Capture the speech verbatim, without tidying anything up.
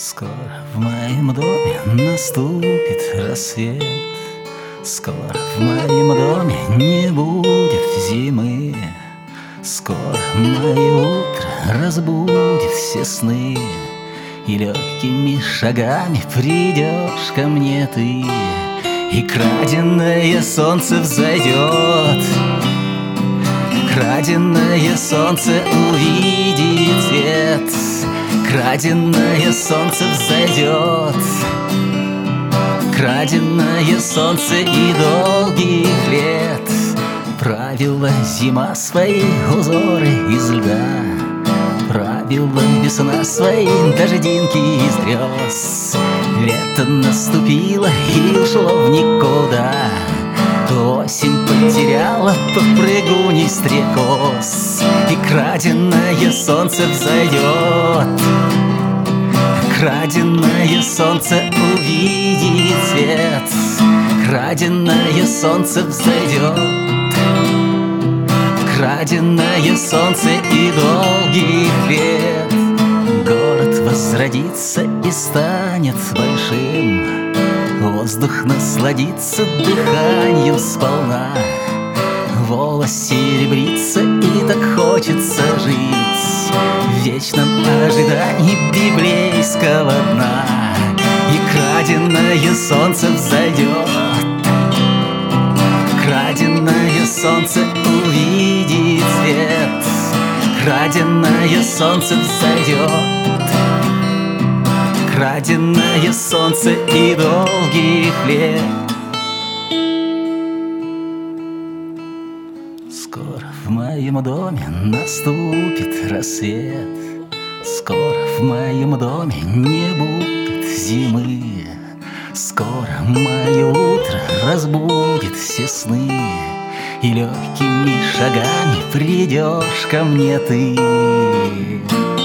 Скоро в моем доме наступит рассвет. Скоро в моем доме не будет зимы. Скоро мое утро разбудит все сны, и легкими шагами придешь ко мне ты, и краденое солнце взойдет. Краденое солнце увидит свет, краденое солнце взойдет. Краденое солнце и долгих лет правила зима свои узоры из льда, правила весна свои дождинки из грез. Лето наступило и ушло в никуда, осень потеряла попрыгуней стрекоз, и краденое солнце взойдет. Краденое солнце увидит свет, краденое солнце взойдет. Краденое солнце и долгих лет город возродится и станет большим, воздух насладится дыханью сполна, волос серебрится и так хочется жить в вечном ожидании библейского дна, и краденое солнце взойдет. Краденое солнце увидит свет, краденое солнце взойдет. Краденое солнце и долгих лет. Скоро в моем доме наступит рассвет. Скоро в моем доме не будет зимы. Скоро мое утро разбудит все сны, и легкими шагами придешь ко мне ты.